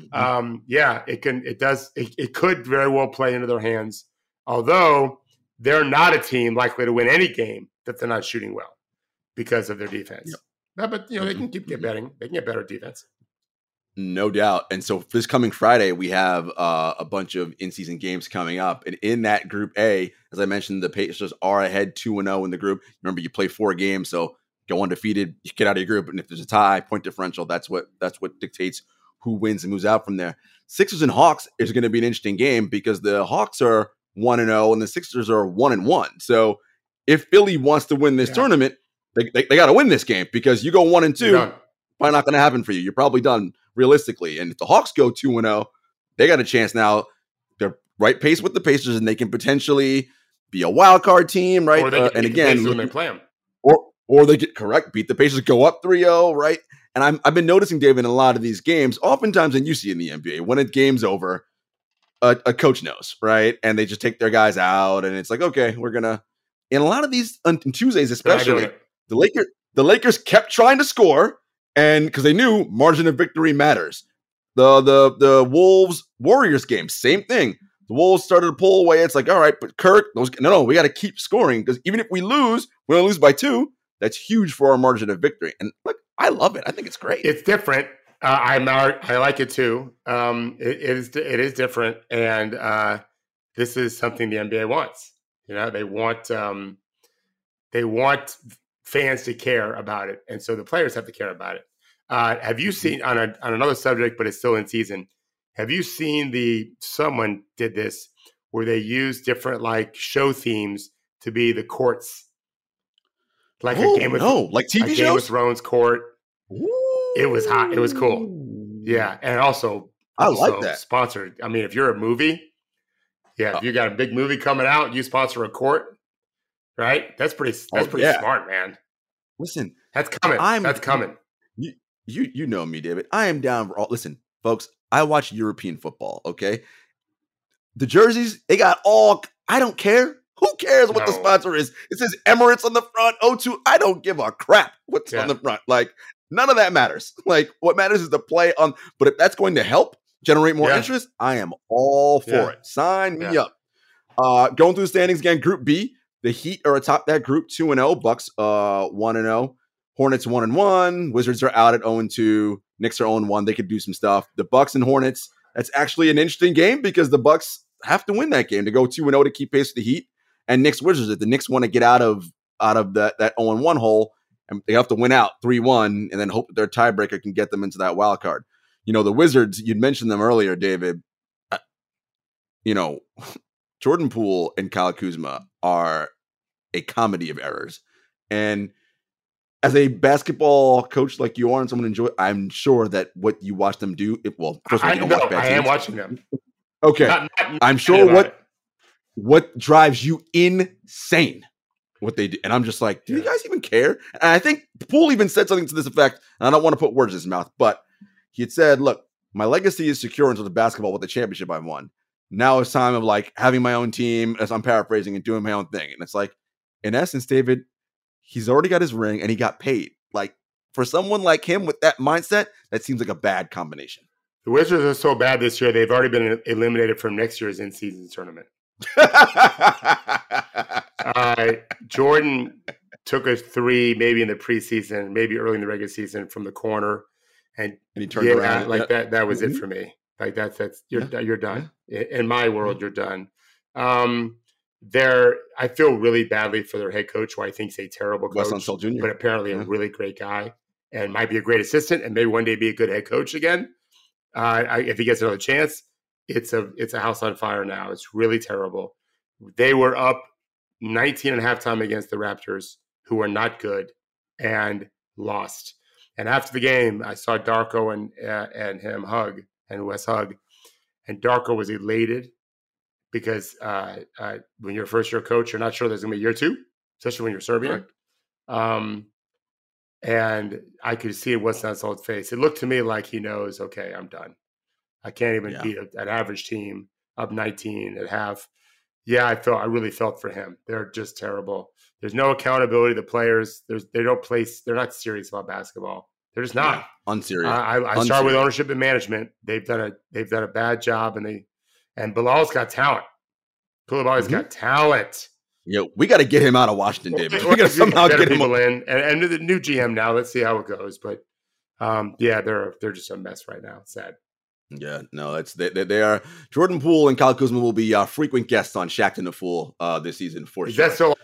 It could very well play into their hands, although they're not a team likely to win any game that they're not shooting well because of their defense. Yep. But they can keep getting they can get better defense. No doubt. And so this coming Friday, we have a bunch of in-season games coming up. And in that Group A, as I mentioned, the Pacers are ahead 2-0 in the group. Remember, you play 4 games, so go undefeated, you get out of your group. And if there's a tie, point differential, that's what dictates who wins and moves out from there. Sixers and Hawks is going to be an interesting game because the Hawks are 1-0 and the Sixers are 1-1. So if Philly wants to win this tournament, they got to win this game because you go 1-2, probably not going to happen for you. You're probably done realistically. And if the Hawks go 2-0, they got a chance now. They're right pace with the Pacers, and they can potentially be a wild card team, right? Or they can when they play them. Or they get beat the Pacers, go up 3-0, right? And I've been noticing, David, in a lot of these games, oftentimes, and you see in the NBA, when a game's over, a coach knows, right? And they just take their guys out, and it's like, okay, we're gonna. In a lot of these on Tuesdays, especially, the Lakers kept trying to score, and because they knew margin of victory matters. The Wolves Warriors game, same thing. The Wolves started to pull away. It's like, all right, but Kirk, we got to keep scoring because even if we lose, we're gonna lose by 2. That's huge for our margin of victory. And look, I love it. I think it's great. It's different. I like it too. It is different, and this is something the NBA wants. They want fans to care about it, and so the players have to care about it. Have you seen on another subject, but it's still in season? Have you seen someone did this where they use different like show themes to be the courts. Like like Game of TV Game of shows. Thrones court. Ooh. It was hot. It was cool. Yeah. And also I like that. Sponsored. I mean, if you're a movie, if you got a big movie coming out, you sponsor a court, right? That's pretty smart, man. Listen, that's coming. That's coming. You know me, David. I am down for all. Listen, folks, I watch European football, okay? The jerseys, they got all, I don't care. Who cares what the sponsor is? It says Emirates on the front, O2. I don't give a crap what's on the front. Like, none of that matters. Like, what matters is the play on, but if that's going to help generate more interest, I am all for it. Sign me up. Going through the standings again, Group B, the Heat are atop that group, 2-0, Bucks 1-0, Hornets 1-1, Wizards are out at 0-2, Knicks are 0-1. They could do some stuff. The Bucks and Hornets, that's actually an interesting game because the Bucks have to win that game to go 2-0 to keep pace with the Heat. And Knicks Wizards, if the Knicks want to get out of that 0-1 hole, and they have to win out 3-1 and then hope that their tiebreaker can get them into that wild card. You know, the Wizards, you'd mentioned them earlier, David. You know, Jordan Poole and Kyle Kuzma are a comedy of errors. And as a basketball coach like you are and someone enjoy, I'm sure that what you watch them do, first of all, you don't watch bad teams. I am watching them. Okay. I'm sure what drives you insane what they do. And I'm just like, do you guys even care? And I think Poole even said something to this effect, and I don't want to put words in his mouth, but he had said, look, my legacy is secure until the basketball with the championship I've won. Now it's time of like having my own team, as I'm paraphrasing, and doing my own thing. And it's like, in essence, David, he's already got his ring and he got paid. Like, for someone like him with that mindset, that seems like a bad combination. The Wizards are so bad this year, they've already been eliminated from next year's in-season tournament. Jordan took a three, maybe in the preseason, maybe early in the regular season from the corner, and he turned around. Like that was it for me. Like that's you're done. In my world, you're done. I feel really badly for their head coach, who I think is a terrible coach, but apparently a really great guy and might be a great assistant, and maybe one day be a good head coach again. If he gets another chance. It's a house on fire now. It's really terrible. They were up 19 and a half time against the Raptors, who are not good, and lost. And after the game, I saw Darko and him hug, and Wes hug. And Darko was elated because when you're a first-year coach, you're not sure there's going to be year two, especially when you're Serbian. Right. And I could see it wasn't on his old face. It looked to me like he knows, okay, I'm done. I can't even beat an average team up 19 at half. Yeah, I really felt for him. They're just terrible. There's no accountability to players. They're not serious about basketball. They're just not. Unserious. I start with ownership and management. They've done a bad job, and Bilal's got talent. Koulibaly's got talent. Yo, we got to get him out of Washington, David. We got to somehow get him in. And the new GM now. Let's see how it goes. But they're just a mess right now. It's sad. Yeah, no, they are. Jordan Poole and Kyle Kuzma will be frequent guests on Shaqtin' a Fool this season for sure. Is that still?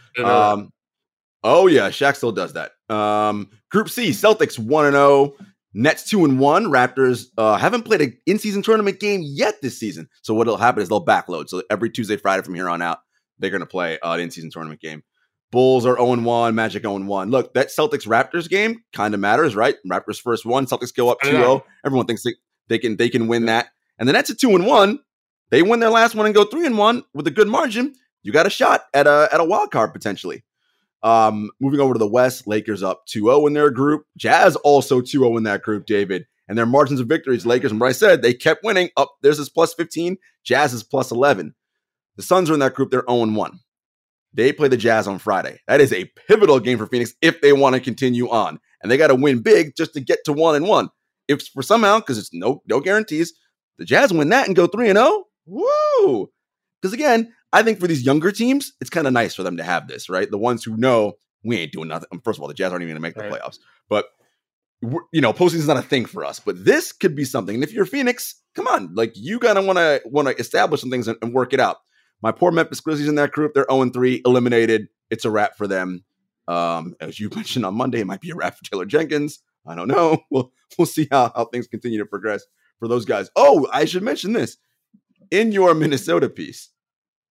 Oh yeah, Shaq still does that. Group C, Celtics 1-0, Nets 2-1. Raptors haven't played an in-season tournament game yet this season. So what'll happen is they'll backload. So every Tuesday, Friday from here on out, they're going to play an in-season tournament game. Bulls are 0-1, Magic 0-1. Look, that Celtics Raptors game kind of matters, right? Raptors first one, Celtics go up 2-0. Everyone thinks they can win that. And the Nets at 2-1. They win their last one and go 3-1 with a good margin. You got a shot at a wild card potentially. Moving over to the West, Lakers up 2-0 in their group. Jazz also 2-0 in that group, David. And their margins of victories, Lakers, and what I said, they kept winning. Up there's this plus 15. Jazz is plus 11. The Suns are in that group. They're 0-1. They play the Jazz on Friday. That is a pivotal game for Phoenix if they want to continue on. And they got to win big just to get to 1-1. If for somehow, because it's no guarantees, the Jazz win that and go 3-0, woo! Because again, I think for these younger teams, it's kind of nice for them to have this, right? The ones who know we ain't doing nothing. First of all, the Jazz aren't even going to make the playoffs. But, postseason is not a thing for us. But this could be something. And if you're Phoenix, come on. Like, you got to want to establish some things and work it out. My poor Memphis Grizzlies in that group, they're 0-3, eliminated. It's a wrap for them. As you mentioned on Monday, it might be a wrap for Taylor Jenkins. I don't know. We'll see how things continue to progress for those guys. Oh, I should mention this. In your Minnesota piece,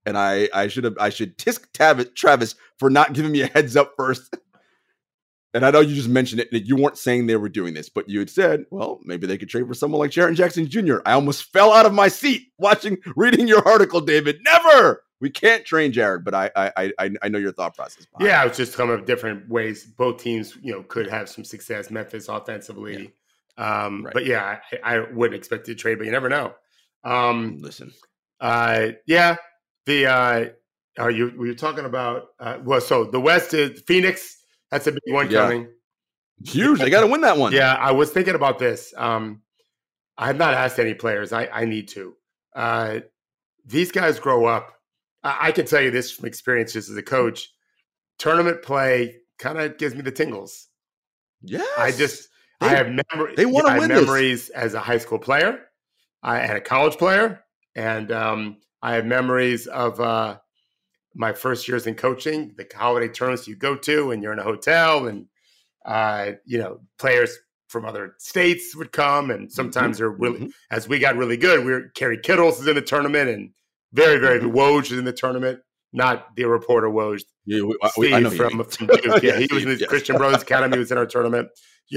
and I should tisk Travis for not giving me a heads up first. And I know you just mentioned it, that you weren't saying they were doing this, but you had said, well, maybe they could trade for someone like Jaren Jackson Jr. I almost fell out of my seat reading your article, David. Never! We can't train Jared, but I know your thought process. Yeah, it was just coming up different ways. Both teams, could have some success. Memphis offensively. Yeah. Right. But yeah, I wouldn't expect to trade, but you never know. Listen. Yeah. We were talking about, so the West is Phoenix. That's a big one coming. Huge. They got to win that one. Yeah, I was thinking about this. I have not asked any players. I need to. These guys grow up. I can tell you this from experience just as a coach. Tournament play kind of gives me the tingles. Yes. I have memories. They want to win memories as a high school player. I had a college player. And I have memories of my first years in coaching, the holiday tournaments you go to, and you're in a hotel, and players from other states would come, and sometimes they're really. As we got really good, Kerry Kittles is in the tournament, and very, very Woj is in the tournament. Not the reporter Woj. Yeah, Steve I know from Duke. Yeah, he was in the Christian Brothers Academy. Was in our tournament.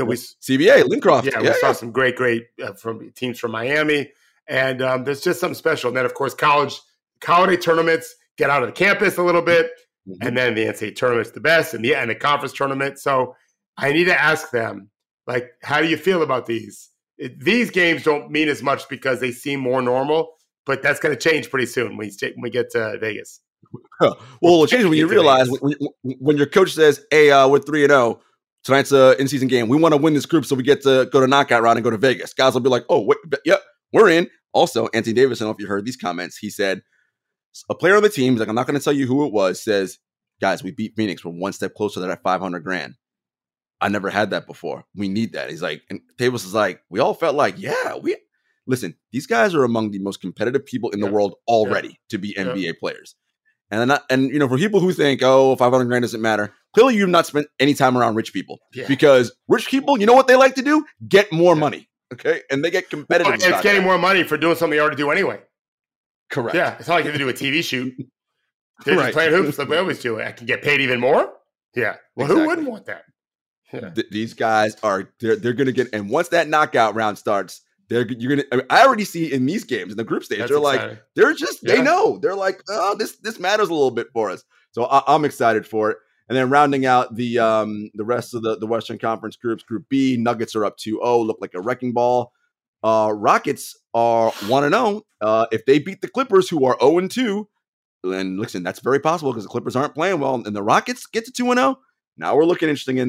CBA Lincroft. Yeah, we saw some great from teams from Miami, and there's just something special. And then, of course, holiday tournaments. Get out of the campus a little bit, and then the NCAA tournament's the best, and the conference tournament. So I need to ask them, like, how do you feel about these? These games don't mean as much because they seem more normal, but that's going to change pretty soon when we get to Vegas. Well, it'll change when you realize when your coach says, "Hey, we're 3-0. Tonight's an in-season game. We want to win this group so we get to go to knockout round and go to Vegas." Guys will be like, "Oh, wait, yep, we're in." Also, Anthony Davis, I don't know if you heard these comments. He said, a player on the team, he's like, I'm not going to tell you who it was, says, guys, we beat Phoenix. We're one step closer to that $500,000. I never had that before. We need that. He's like, and Davis is like, we all felt like, listen, these guys are among the most competitive people in the world already to be NBA players. And for people who think, $500,000 doesn't matter, clearly you've not spent any time around rich people because rich people, you know what they like to do? Get more money. Okay. And they get competitive. Well, it's getting more money for doing something they already do anyway. Correct. Yeah, it's not like you have to do a TV shoot. They're just playing hoops like we always do. I can get paid even more. Yeah. Well, who wouldn't want that? Yeah. These guys are they're going to get, and once that knockout round starts, you're going to. I already see in these games in the group stage, they're exciting. Like they're just they know they're like, oh, this matters a little bit for us. So I'm excited for it. And then rounding out the rest of the Western Conference groups, Group B, Nuggets are up 2-0, look like a wrecking ball. Rockets are 1-0. If they beat the Clippers, who are 0-2, and listen, that's very possible because the Clippers aren't playing well, and the Rockets get to 2-0. Now we're looking interesting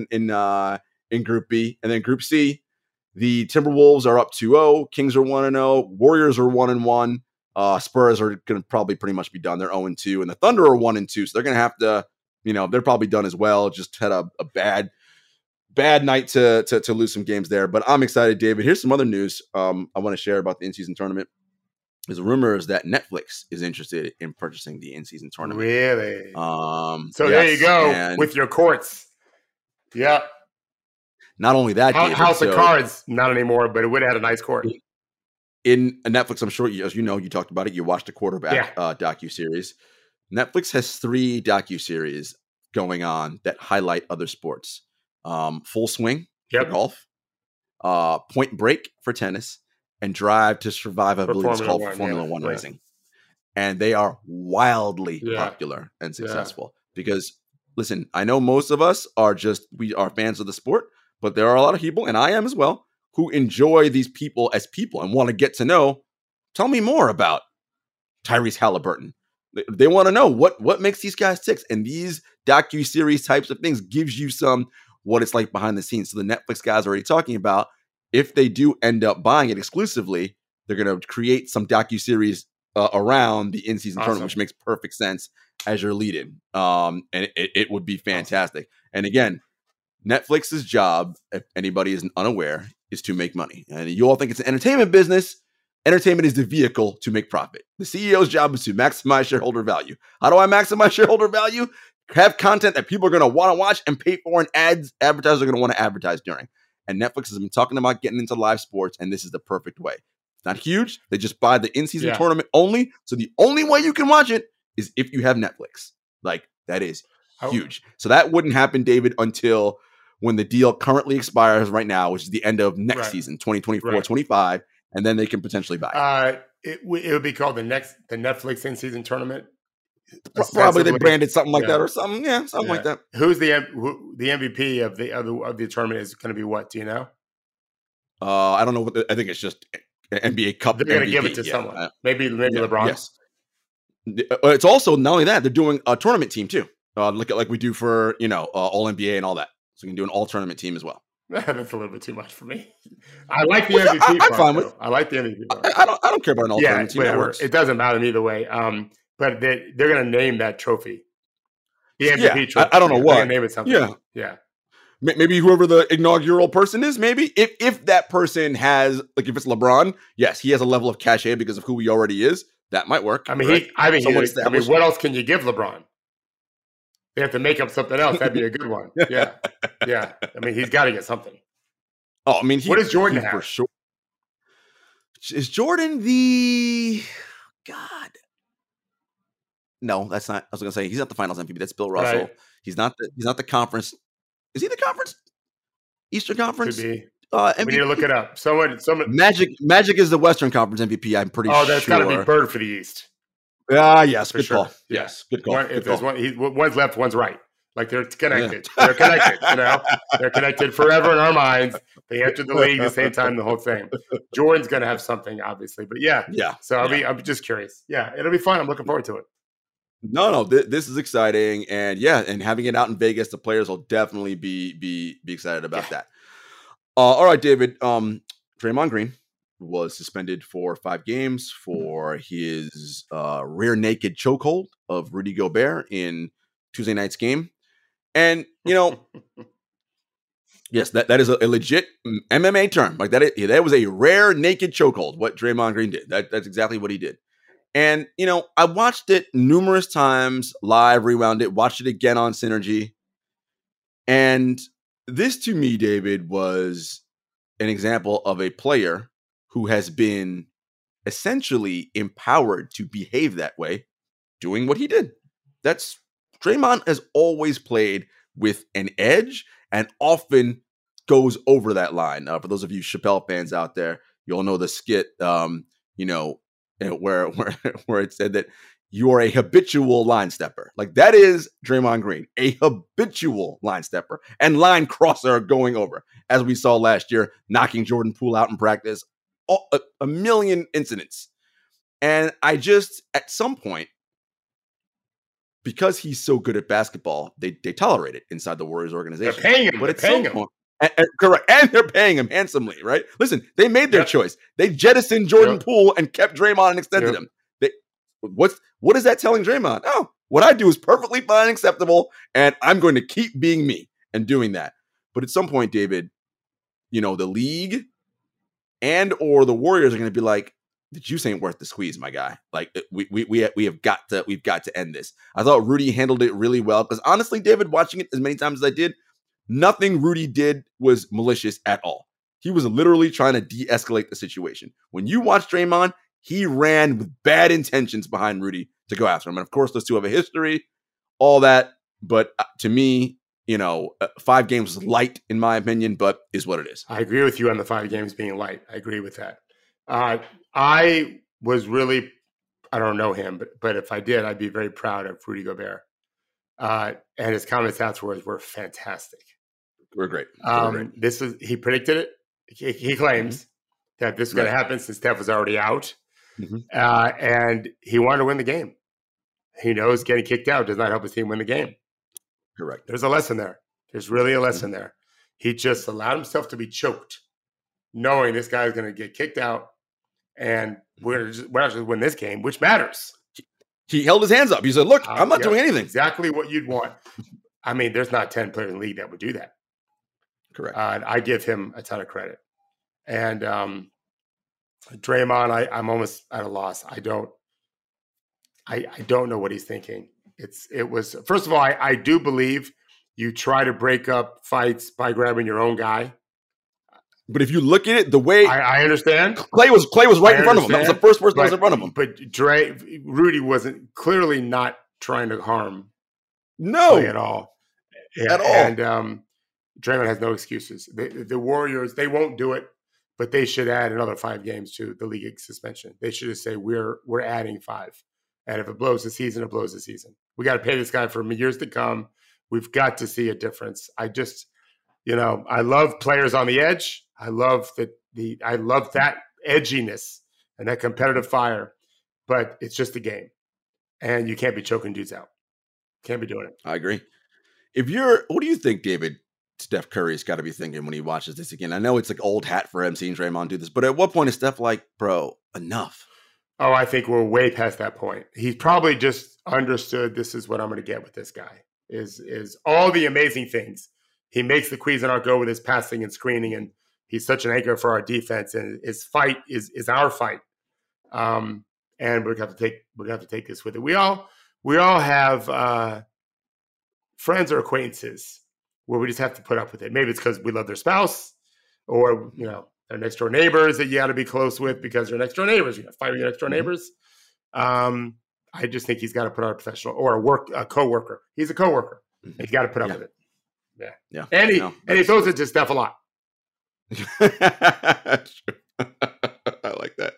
in Group B, and then Group C, the Timberwolves are up 2-0, Kings are 1-0, Warriors are 1-1, Spurs are going to probably pretty much be done. They're 0-2, and the Thunder are 1-2, so they're going to have to, they're probably done as well. Just had a bad night to lose some games there, but I'm excited, David. Here's some other news I want to share about the in-season tournament. There's rumors that Netflix is interested in purchasing the in-season tournament. Really? So there you go with your courts. Yeah. Not only that, David, House of Cards, not anymore, but it would have had a nice court. In Netflix, I'm sure, as you know, you talked about it. You watched the quarterback docuseries. Netflix has 3 docuseries going on that highlight other sports. Full Swing for golf, Point Break for tennis, and Drive to Survive, I believe it's called, for Formula One racing. And they are wildly popular and successful because, listen, I know most of us we are fans of the sport, but there are a lot of people, and I am as well, who enjoy these people as people and want to get to know. Tell me more about Tyrese Halliburton. They want to know what makes these guys tick. And these docuseries types of things gives you what it's like behind the scenes. So the Netflix guys are already talking about, if they do end up buying it exclusively, they're going to create some docuseries around the in-season tournament, which makes perfect sense as you're leading. And it would be fantastic. And again, Netflix's job, if anybody isn't unaware, is to make money. And you all think it's an entertainment business. Entertainment is the vehicle to make profit. The CEO's job is to maximize shareholder value. How do I maximize shareholder value? Have content that people are going to want to watch and pay for, and advertisers are going to want to advertise during. And Netflix has been talking about getting into live sports, and this is the perfect way. It's not huge. They just buy the in-season tournament only. So the only way you can watch it is if you have Netflix. Like, that is huge. So that wouldn't happen, David, until when the deal currently expires right now, which is the end of next season, 2024-25, and then they can potentially buy it. It would be called the Netflix in-season tournament. Probably they branded something like that or something. Yeah, something like that. Who's the MVP of the tournament is going to be what? Do you know? I don't know. I think it's just NBA Cup. They're going to give it to someone. Maybe LeBron. Yes. It's also not only that, they're doing a tournament team too. Like we do for All NBA and all that. So you can do an all tournament team as well. That's a little bit too much for me. I like the MVP. I'm fine with. I like the MVP. I don't care about an all tournament team. Whatever. It doesn't matter either way. But they're going to name that trophy. The MVP trophy. I don't know what. Name it something. Yeah. Maybe whoever the inaugural person is, maybe if that person has, like, if it's LeBron, yes, he has a level of cachet because of who he already is. That might work. I mean, what else can you give LeBron? They have to make up something else. That'd be a good one. Yeah. I mean, he's got to get something. Oh, I mean, what does Jordan have? For sure. Is Jordan the God? No, that's not. I was going to say he's not the Finals MVP. That's Bill Russell. Right. He's not the conference. Is he the conference? Eastern Conference? Could be. We need to look it up. Someone. Magic is the Western Conference MVP. I'm pretty sure. Oh, that's got to be Bird for the East. Yes, good call. Yeah. Yes, good call. One's left, one's right. Like they're connected. Yeah. They're connected. They're connected forever in our minds. They entered the league the same time. The whole thing. Jordan's going to have something, obviously, but yeah. So I'm just curious. Yeah, it'll be fun. I'm looking forward to it. No, this is exciting, and having it out in Vegas, the players will definitely be excited about that. All right, David. Draymond Green was suspended for 5 games for his rear naked chokehold of Rudy Gobert in Tuesday night's game, and yes, that is a legit MMA term. Like that was a rare naked chokehold. What Draymond Green did. That's exactly what he did. And, I watched it numerous times, live, rewound it, watched it again on Synergy. And this, to me, David, was an example of a player who has been essentially empowered to behave that way, doing what he did. Draymond has always played with an edge and often goes over that line. For those of you Chappelle fans out there, you'll know the skit, where it said that you are a habitual line stepper. Like, that is Draymond Green, a habitual line stepper and line crosser going over, as we saw last year, knocking Jordan Poole out in practice, a million incidents. And I just, at some point, because he's so good at basketball, they tolerate it inside the Warriors organization. They're paying him. But at some point, correct. And they're paying him handsomely, right? Listen, they made their choice. They jettisoned Jordan Poole and kept Draymond and extended him. What is that telling Draymond? Oh, what I do is perfectly fine and acceptable, and I'm going to keep being me and doing that. But at some point, David, the league and or the Warriors are going to be like, the juice ain't worth the squeeze, my guy. Like, we've got to end this. I thought Rudy handled it really well because honestly, David, watching it as many times as I did, nothing Rudy did was malicious at all. He was literally trying to de-escalate the situation. When you watch Draymond, he ran with bad intentions behind Rudy to go after him. And of course, those two have a history, all that. But to me, 5 games is light in my opinion, but is what it is. I agree with you on the 5 games being light. I agree with that. I was really, I don't know him, but if I did, I'd be very proud of Rudy Gobert. And his comments afterwards were fantastic. We're great. He predicted it. He claims that this was going to happen since Steph was already out. And he wanted to win the game. He knows getting kicked out does not help his team win the game. Correct. There's a lesson there. There's really a lesson there. He just allowed himself to be choked, knowing this guy's going to get kicked out, and we're not going to win this game, which matters. He held his hands up. He said, look, I'm not doing anything. Exactly what you'd want. I mean, there's not 10 players in the league that would do that. Correct. I give him a ton of credit. And Draymond, I'm almost at a loss. I don't know what he's thinking. It was first of all, I do believe you try to break up fights by grabbing your own guy. But if you look at it, the way I understand. Clay was right in front of him. That was the first person that was in front of him. But Rudy wasn't clearly not trying to harm No, Clay at all. Yeah, At all. And Draymond has no excuses. The Warriors, they won't do it, but they should add another 5 games to the league suspension. They should just say we're adding 5, and if it blows the season, it blows the season. We got to pay this guy for years to come. We've got to see a difference. I just, I love players on the edge. I love that edginess and that competitive fire, but it's just a game, and you can't be choking dudes out. Can't be doing it. I agree. What do you think, David, Steph Curry's got to be thinking when he watches this again? I know it's like old hat for him seeing Draymond do this, but at what point is Steph like, bro, enough? Oh, I think we're way past that point. He's probably just understood this is what I'm going to get with this guy is all the amazing things. He makes the Cuisinart go with his passing and screening, and he's such an anchor for our defense, and his fight is our fight. And we're going to have to take this with it. We all have friends or acquaintances where we just have to put up with it. Maybe it's because we love their spouse, or their next door neighbors that you got to be close with because they're next door neighbors. You got to fight with your next door neighbors. I just think he's got to put out a professional or a coworker. He's a coworker. He's got to put up with it. Yeah. And he throws it to Steph a lot. I like that.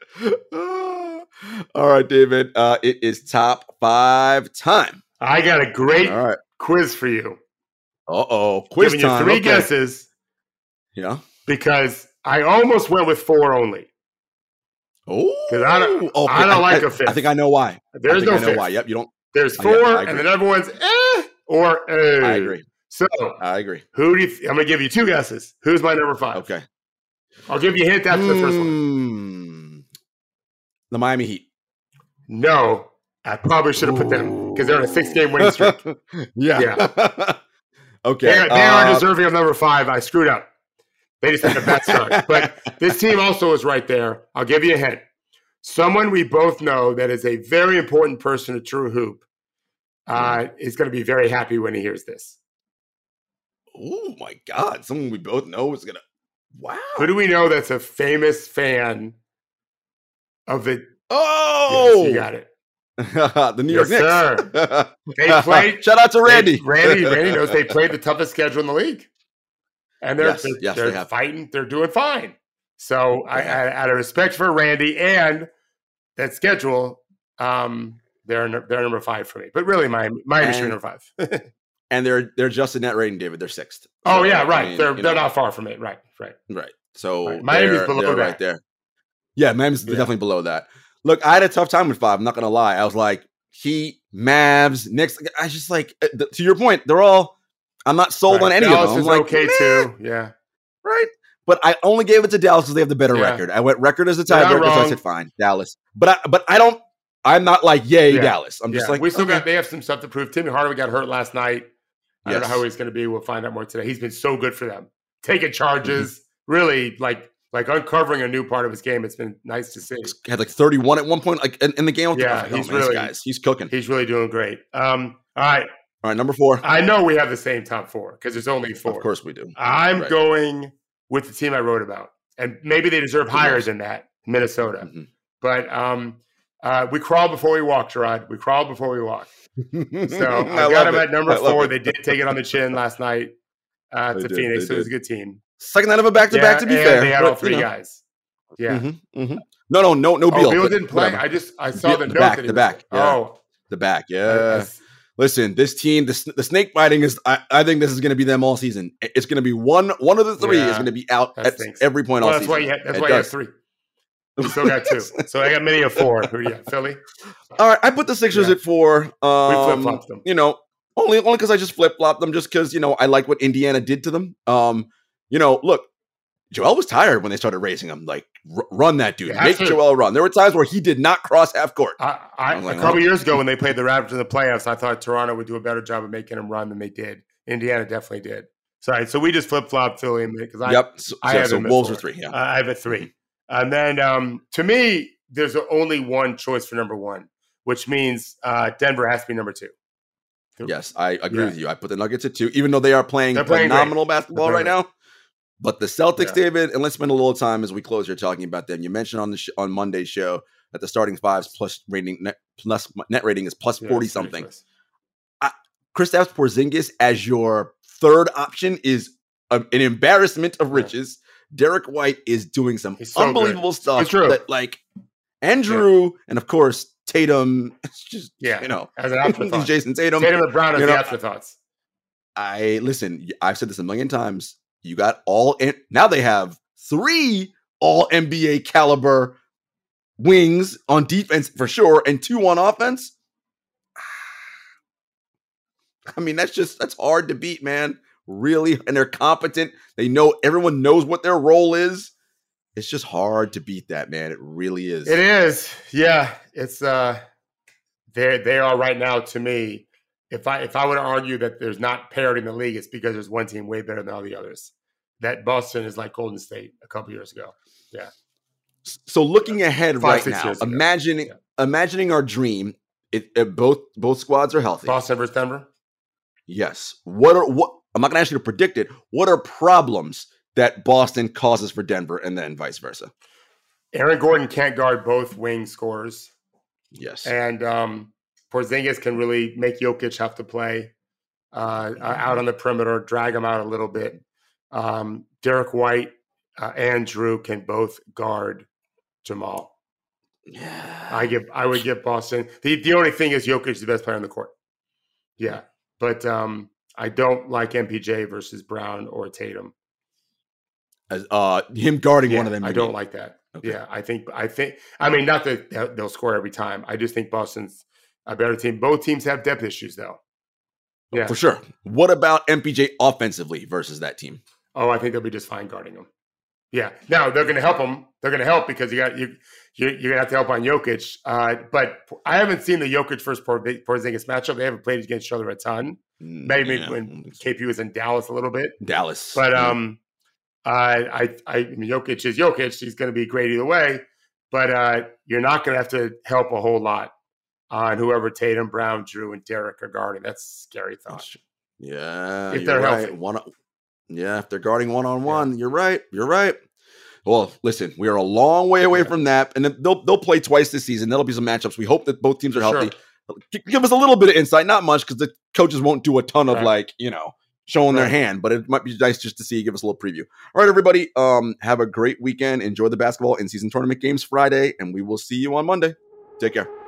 All right, David. It is top 5 time. I got a great quiz for you. Quiz Giving time. You 3 guesses. Yeah. Because I almost went with 4 only. Because I don't like a 5th. I think I know why. There's no 5th. Why. Yep, you don't. There's 4, and then everyone's or I agree. So I agree. Who do you? I'm going to give you 2 guesses. Who's my number 5? Okay. I'll give you a hint after the first one. The Miami Heat. No, I probably should have put them because they're on a 6-game winning streak. Yeah. Okay. They are deserving of number 5. I screwed up. They just had a bad start. But this team also is right there. I'll give you a hint. Someone we both know that is a very important person to True Hoop is going to be very happy when he hears this. Oh, my God. Someone we both know is going to. Wow. Who do we know that's a famous fan of it? Oh! Yes, you got it. The New York Knicks. Sir. They played. Shout out to Randy. Randy knows they played the toughest schedule in the league. And they're they fighting. They're doing fine. So out of respect for Randy and that schedule, they're number 5 for me. But really, Miami should be number 5. And they're just in net rating, David. They're 6th. Oh, yeah, right. I mean, they're not far from it. Right. So Miami's below that. Right there. Yeah, Miami's definitely below that. Look, I had a tough time with 5. I'm not going to lie. I was like, Heat, Mavs, Knicks. I just like, to your point, they're all, I'm not sold on any Dallas of them. Is like, okay too. Yeah. Right. But I only gave it to Dallas because they have the better record. I went record as a tiebreaker, so I said fine, Dallas. But I'm not like, yay, Dallas. I'm just like, we still they have some stuff to prove. Timmy Hardaway got hurt last night. I don't know how he's going to be. We'll find out more today. He's been so good for them. Taking charges, really like uncovering a new part of his game. It's been nice to see. He had like 31 at one point, like in the game. He's cooking. He's really doing great. All right, number 4. I know we have the same top 4 because there's only 4. Of course we do. I'm going with the team I wrote about, and maybe they deserve higher than that, Minnesota. Mm-hmm. But we crawl before we walk, Gerard. We crawl before we walk. So I got them at number 4. They did take it on the chin last night to Phoenix. So it was a good team. Second night of a back-to-back, to be fair. They had all 3 guys. Yeah. Mm-hmm, mm-hmm. No Beal. Beal didn't play. I saw the note that he the back. Yeah. The back. Yeah. Listen, this team, the snake biting is. I think this is going to be them all season. It's going to be one of the 3 is going to be out at every point all season. That's why you have 3. You still got 2. So I got many of 4. Who do you have? Philly? All right, I put the Sixers at 4. We flip-flopped them. Only because I just flip-flopped them just because, I like what Indiana did to them. Look, Joel was tired when they started racing him. Like, run that dude. Make Joel run. There were times where he did not cross half court. A couple years ago when they played the Raptors in the playoffs, I thought Toronto would do a better job of making him run than they did. Indiana definitely did. Sorry, so we just flip-flopped Philly because I have them Wolves are 3. Yeah, I have a 3. And then, to me, there's only one choice for number 1, which means Denver has to be number 2. Yes, I agree with you. I put the Nuggets at 2, even though they are playing phenomenal basketball right now. But the Celtics, David, and let's spend a little time as we close here talking about them. You mentioned on the on Monday's show that the starting fives plus net rating is plus 40 something. Kristaps Porzingis as your third option is an embarrassment of riches. Derek White is doing some unbelievable stuff that like Andrew and of course Tatum. It's just as an afterthought. Jason Tatum and Brown as the afterthoughts. I've said this a million times. You got now they have 3 all NBA caliber wings on defense for sure, and 2 on offense. I mean, that's hard to beat, man. Really, and they're competent. Everyone knows what their role is. It's just hard to beat that, man. It really is. It is. Yeah. It's they are right now to me. If I were to argue that there's not parity in the league, it's because there's one team way better than all the others. That Boston is like Golden State a couple years ago. Yeah. So looking ahead right now, imagining our dream, both squads are healthy. Boston versus Denver? Yes. I'm not going to ask you to predict it. What are problems that Boston causes for Denver and then vice versa? Aaron Gordon can't guard both wing scorers. Yes. And Porzingis can really make Jokic have to play out on the perimeter, drag him out a little bit. Derek White and Drew can both guard Jamal. Yeah. I would give Boston. The only thing is Jokic is the best player on the court. Yeah. But I don't like MPJ versus Brown or Tatum. As him guarding one of them. I don't like that. Okay. Yeah, I mean, not that they'll score every time. I just think Boston's a better team. Both teams have depth issues, though. Yeah, for sure. What about MPJ offensively versus that team? Oh, I think they'll be just fine guarding him. Yeah. Now they're going to help him. They're going to help because you're going to have to help on Jokic. But I haven't seen the Jokic versus Porzingis matchup. They haven't played against each other a ton. Maybe when KP was in Dallas a little bit. Dallas. But I mean, Jokic is Jokic. He's going to be great either way. But you're not going to have to help a whole lot on whoever Tatum, Brown, Drew, and Derek are guarding. That's a scary thought. Yeah. If they're healthy. If they're guarding one-on-one, you're right. Well, listen, we are a long way away from that, and then they'll play twice this season. There'll be some matchups. We hope that both teams are healthy. Sure. Give us a little bit of insight, not much, because the coaches won't do a ton of showing their hand, but it might be nice just to see. Give us a little preview. All right, everybody, have a great weekend. Enjoy the basketball in-season tournament games Friday, and we will see you on Monday. Take care.